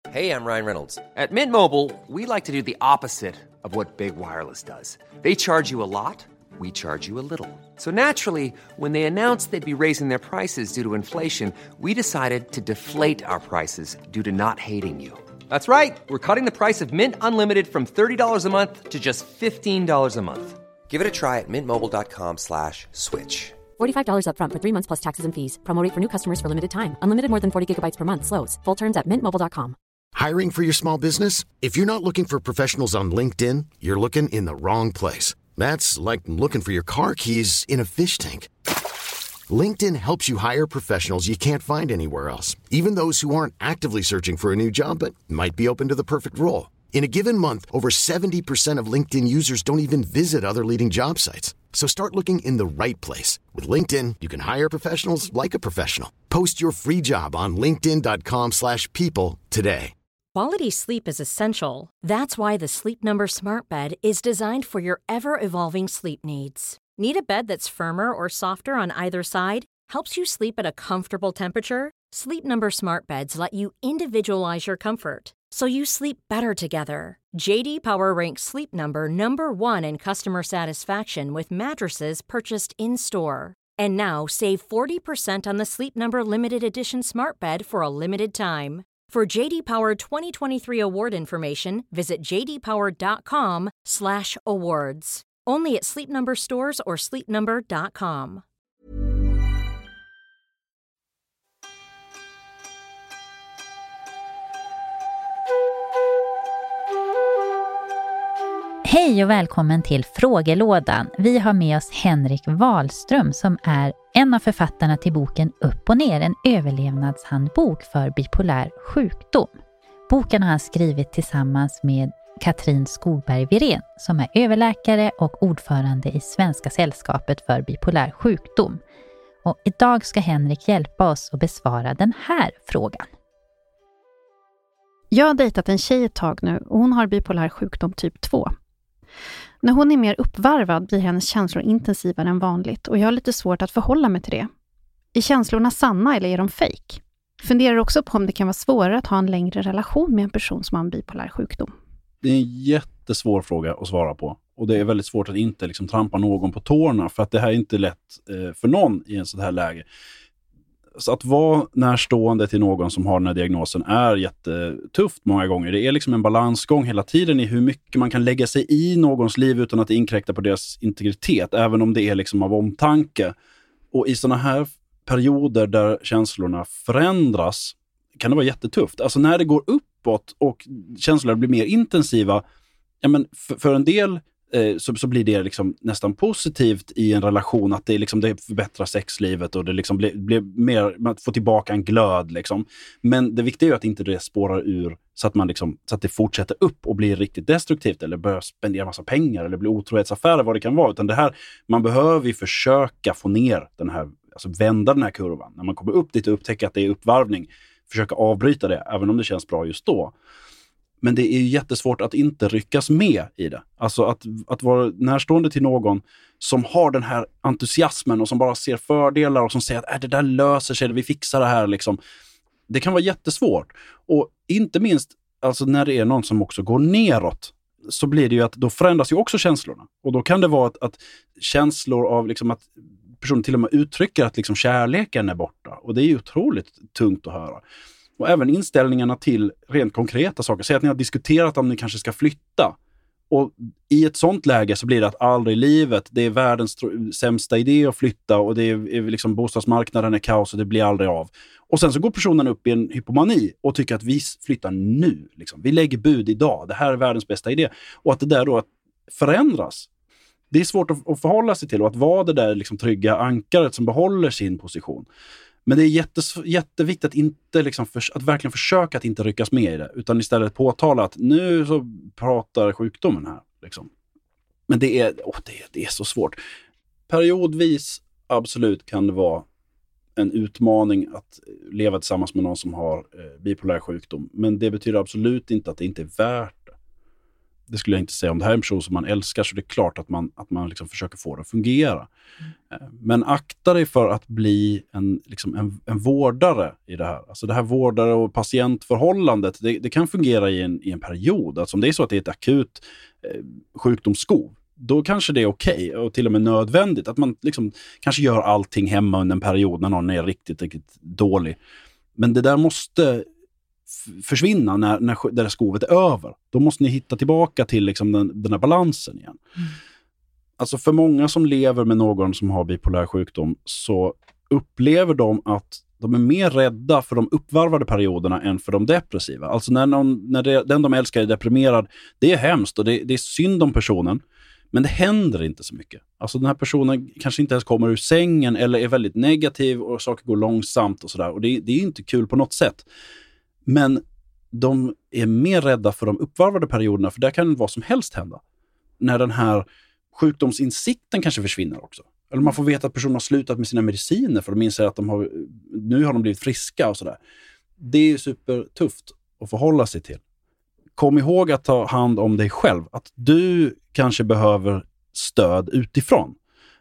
Hey, I'm Ryan Reynolds. At Mint Mobile, we like to do the opposite of what Big Wireless does. They charge you a lot, we charge you a little. So naturally, when they announced they'd be raising their prices due to inflation, we decided to deflate our prices due to not hating you. That's right. We're cutting the price of Mint Unlimited from $30 a month to just $15 a month. Give it a try at mintmobile.com/switch. $45 up front for 3 months plus taxes and fees. Promo rate for new customers for limited time. Unlimited more than 40 gigabytes per month. Slows full terms at mintmobile.com. Hiring for your small business? If you're not looking for professionals on LinkedIn, you're looking in the wrong place. That's like looking for your car keys in a fish tank. LinkedIn helps you hire professionals you can't find anywhere else, even those who aren't actively searching for a new job but might be open to the perfect role. In a given month, over 70% of LinkedIn users don't even visit other leading job sites. So start looking in the right place. With LinkedIn, you can hire professionals like a professional. Post your free job on linkedin.com/people today. Quality sleep is essential. That's why the Sleep Number Smart Bed is designed for your ever-evolving sleep needs. Need a bed that's firmer or softer on either side? Helps you sleep at a comfortable temperature? Sleep Number Smart Beds let you individualize your comfort, so you sleep better together. JD Power ranks Sleep Number #1 in customer satisfaction with mattresses purchased in-store. And now save 40% on the Sleep Number Limited Edition Smart Bed for a limited time. For JD Power 2023 award information, visit jdpower.com/awards. Only at Sleep Number stores or sleepnumber.com. Hej och välkommen till Frågelådan. Vi har med oss Henrik Wahlström som är en av författarna till boken Upp och ner, en överlevnadshandbok för bipolär sjukdom. Boken har han skrivit tillsammans med Katrin Skogberg-Virén som är överläkare och ordförande i Svenska sällskapet för bipolär sjukdom. Och idag ska Henrik hjälpa oss att besvara den här frågan. Jag har dejtat en tjej ett tag nu och hon har bipolär sjukdom typ 2. När hon är mer uppvarvad blir hennes känslor intensivare än vanligt och jag har lite svårt att förhålla mig till det. Är känslorna sanna eller är de fake? Funderar också på om det kan vara svårare att ha en längre relation med en person som har en bipolär sjukdom. Det är en jättesvår fråga att svara på. Och det är väldigt svårt att inte liksom trampa någon på tårna. För att det här är inte lätt för någon i en sån här läge. Så att vara närstående till någon som har den här diagnosen är jättetufft många gånger. Det är liksom en balansgång hela tiden i hur mycket man kan lägga sig i någons liv utan att inkräkta på deras integritet. Även om det är liksom av omtanke. Och i såna här perioder där känslorna förändras kan det vara jättetufft. Alltså när det går uppåt och känslorna blir mer intensiva, ja men för en del så blir det liksom nästan positivt i en relation att det liksom det förbättrar sexlivet och det liksom blir mer, man får tillbaka en glöd liksom. Men det viktiga är ju att inte det spårar ur så att man liksom, så att det fortsätter upp och blir riktigt destruktivt eller börjar spendera massa pengar eller blir otrohetsaffärer, vad det kan vara, utan det här, man behöver ju försöka få ner den här, alltså vända den här kurvan. När man kommer upp dit och upptäcker att det är uppvarvning, försöka avbryta det även om det känns bra just då. Men det är ju jättesvårt att inte ryckas med i det. Alltså att vara närstående till någon som har den här entusiasmen och som bara ser fördelar och som säger att det där löser sig, vi fixar det här liksom. Det kan vara jättesvårt. Och inte minst alltså när det är någon som också går neråt, så blir det ju att då förändras ju också känslorna. Och då kan det vara att känslor av liksom att personen till och med uttrycker att liksom kärleken är borta. Och det är ju otroligt tungt att höra. Och även inställningarna till rent konkreta saker. Säg att ni har diskuterat om ni kanske ska flytta. Och i ett sånt läge så blir det att aldrig i livet, det är världens sämsta idé att flytta och det är liksom bostadsmarknaden är kaos och det blir aldrig av. Och sen så går personen upp i en hypomani och tycker att vi flyttar nu. Liksom. Vi lägger bud idag, det här är världens bästa idé. Och att det där då förändras. Det är svårt att förhålla sig till och att vara det där liksom trygga ankaret som behåller sin position. Men det är jätteviktigt att inte liksom att verkligen försöka att inte ryckas med i det, utan istället påtala att nu så pratar sjukdomen här liksom. Men det är så svårt. Periodvis absolut kan det vara en utmaning att leva tillsammans med någon som har bipolär sjukdom, men det betyder absolut inte att det inte är värt det. Det skulle jag inte säga. Om det här är en person som man älskar så det är klart att man liksom försöker få det att fungera. Men akta dig för att bli en vårdare i det här. Alltså det här vårdare- och patientförhållandet, det kan fungera i en period. Alltså om det är så att det är ett akut sjukdomsskov, då kanske det är okej och till och med nödvändigt att man liksom kanske gör allting hemma under en period när någon är riktigt, riktigt dålig. Men det där måste försvinna när det skovet är över. Då måste ni hitta tillbaka till liksom den här balansen igen. Alltså för många som lever med någon som har bipolär sjukdom så upplever de att de är mer rädda för de uppvarvade perioderna än för de depressiva. Alltså när den de älskar är deprimerad, det är hemskt och det är synd om personen. Men det händer inte så mycket. Alltså den här personen kanske inte ens kommer ur sängen eller är väldigt negativ och saker går långsamt och sådär. Och det är inte kul på något sätt. Men de är mer rädda för de uppvarvade perioderna, för där kan vad som helst hända. När den här sjukdomsinsikten kanske försvinner också. Eller man får veta att personen har slutat med sina mediciner för de inser att nu har de blivit friska och sådär. Det är supertufft att förhålla sig till. Kom ihåg att ta hand om dig själv. Att du kanske behöver stöd utifrån.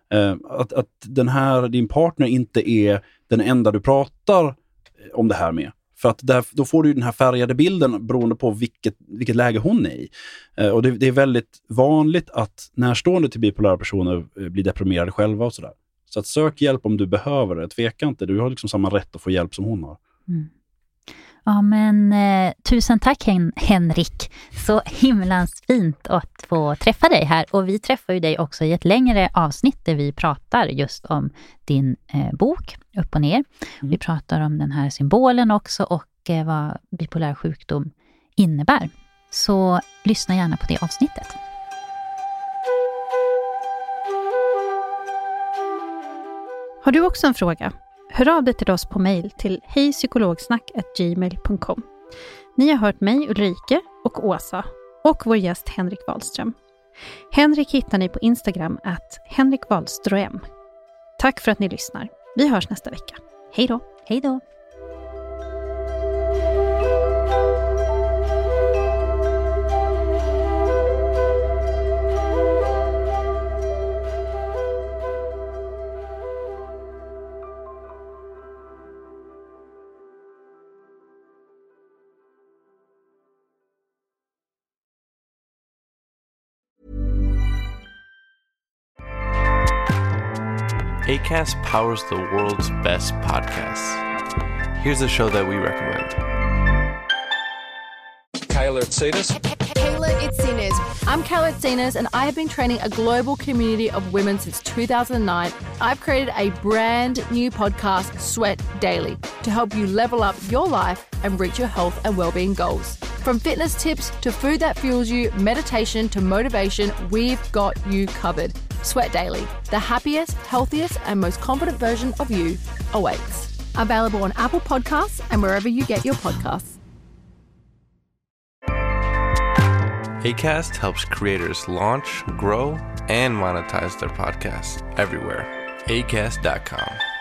Att din partner inte är den enda du pratar om det här med. För att då får du den här färgade bilden beroende på vilket läge hon är i. Och det är väldigt vanligt att närstående till bipolära personer blir deprimerade själva och sådär. Så att sök hjälp om du behöver det. Tveka inte, du har liksom samma rätt att få hjälp som hon har. Ja, men tusen tack Henrik. Så himlans fint att få träffa dig här. Och vi träffar ju dig också i ett längre avsnitt där vi pratar just om din bok, Upp och ner. Vi pratar om den här symbolen också och vad bipolär sjukdom innebär. Så lyssna gärna på det avsnittet. Har du också en fråga? Hör av dig till oss på mejl till hejpsykologsnack@gmail.com. Ni har hört mig, Ulrike och Åsa och vår gäst Henrik Wahlström. Henrik hittar ni på Instagram @henrikwahlström. Tack för att ni lyssnar. Vi hörs nästa vecka. Hej då! Hej då! Acast powers the world's best podcasts. Here's a show that we recommend. Kayla Itsinas. Kayla Itsinas. I'm Kayla Itsinas, and I have been training a global community of women since 2009. I've created a brand new podcast, Sweat Daily, to help you level up your life and reach your health and well-being goals. From fitness tips to food that fuels you, meditation to motivation, we've got you covered. Sweat Daily, the happiest, healthiest, and most confident version of you awaits. Available on Apple Podcasts and wherever you get your podcasts. Acast helps creators launch, grow, and monetize their podcasts everywhere. Acast.com.